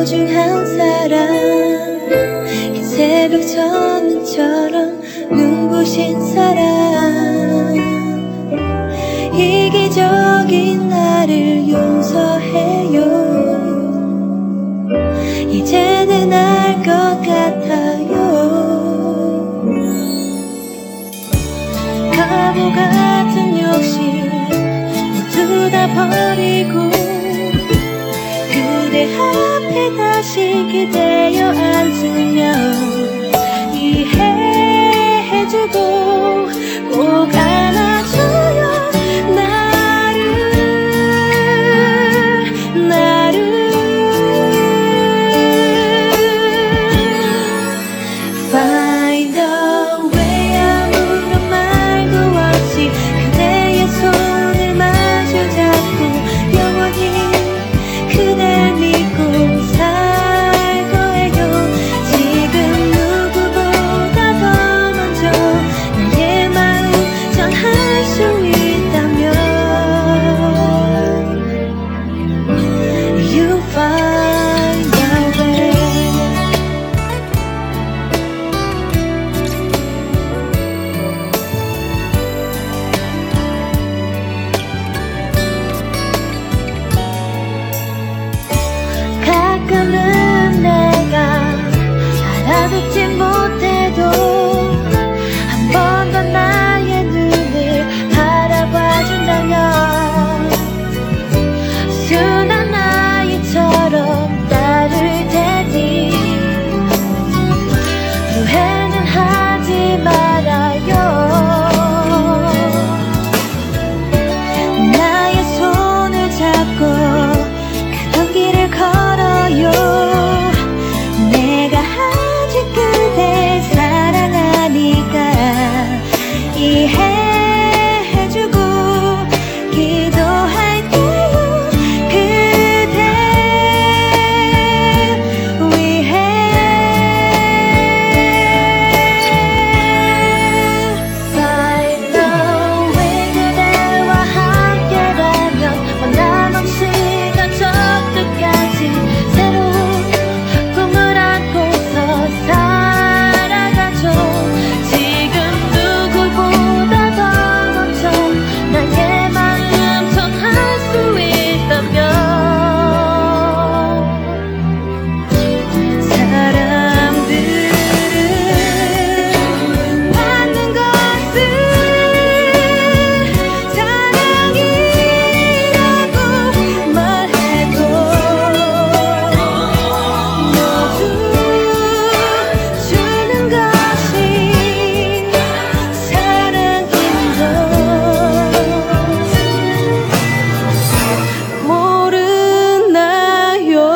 소중한 사람 이 새벽 천사처럼 눈부신 사람 이기적인 나를 용서해요. 이제는 알 것 같아요. 바보 같은 욕심 모두 다 버리고 그대 앞에 다시 기대어 앉으면 이해해주고 꼭 안아줘요. Find a way 아무런 말도 없이 그대의 손을 마주 잡고 영원히 그댈 믿고 살 거예요. 지금 누구보다 더 먼저 나의 마음 전할 수 있다면 You find a way. 가끔은 내가 알아듣지 못해도 한 번 더 나의 눈을 바라봐준다면 순한 아이처럼 나를 대니 후회는 하지 말아요. 나의 손을 잡고 가던 길을 걸어요. 내가 아직 그댈 사랑하니까 이해해주고 기도할게요. 그대 위해 Find a way. 그대와 함께라면 원함없이 저 끝까지 새로운 꿈을 안고서 살아가죠. 지금 누구보다 더 먼저 나의 마음 전할 수 있다면 사람들은 받는 것을 사랑이라고 말해도 모두 주는 것이 사랑인 걸 모르나요?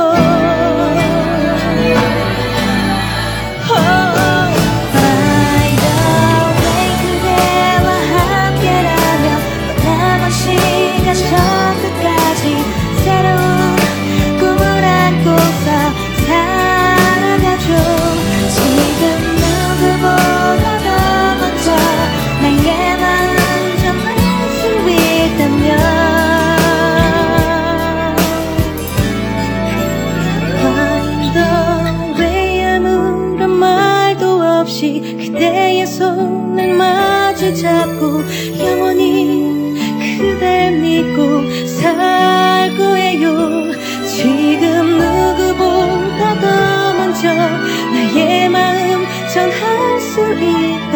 Find a way. 그대와 함께라면 원하는 시간 저 끝까지 새로운 꿈을 안고서 살아가죠. 지금 누구보다 더 먼저 나의 마음 전할 수 있다면 Find a way. 아무런 말도 없이 그대의 손을 마주 잡고 영원히 그댈 믿고 살 거예요. 지금 누구보다 더 먼저 나의 마음 전할 수 있다.